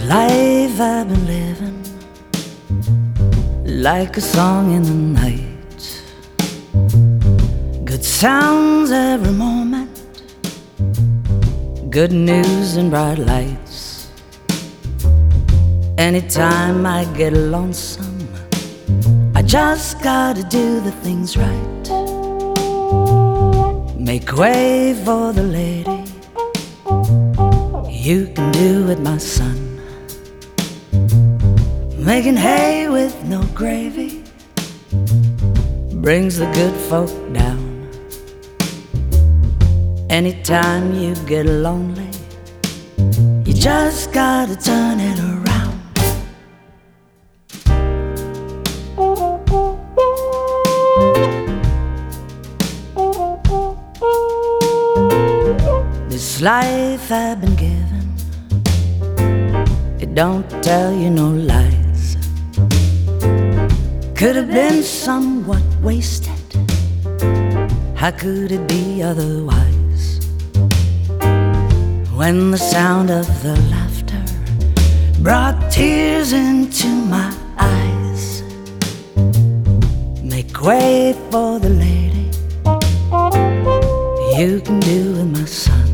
life I've been living, like a song in the night. Good sounds every moment, good news and bright lights. Anytime I get lonesome, I just gotta do the things right. Make way for the lady, you can do it, my son. Making hay with no gravy brings the good folk down. Anytime you get lonely, you just gotta turn it around. This life I've been given, it don't tell you no lies. Could have been somewhat wasted, how could it be otherwise? When the sound of the laughter brought tears into my eyes. Make way for the lady, you can do it, my son.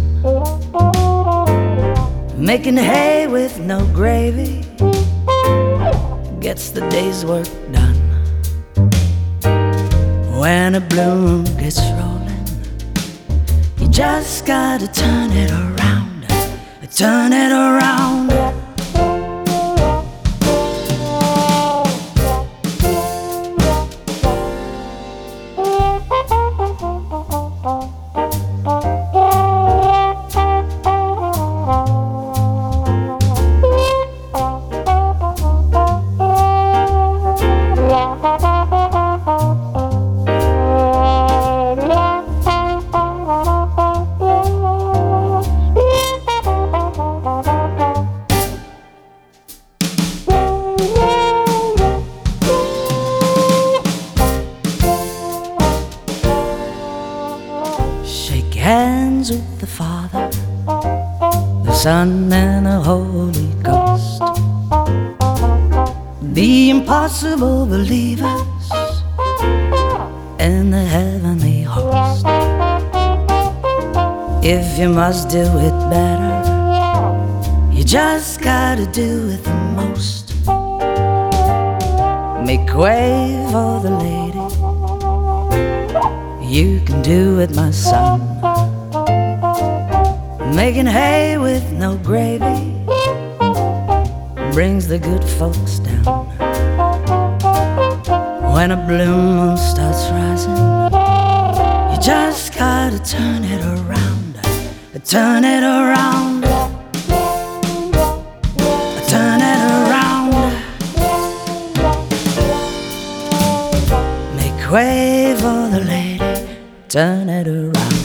Making hay with no gravy gets the day's work done. When a bloom gets rolling, you just gotta turn it around, turn it around. Shake hands with the Father, the Son, and the Holy Ghost. The impossible believers in the heavenly host. If you must do it better, you just gotta do it the most. Make way for the lady, you can do it, my son. Making hay with no gravy brings the good folks down. When a blue moon starts rising, you just gotta turn it around, turn it around, turn it around. Make way for the lady, turn it around.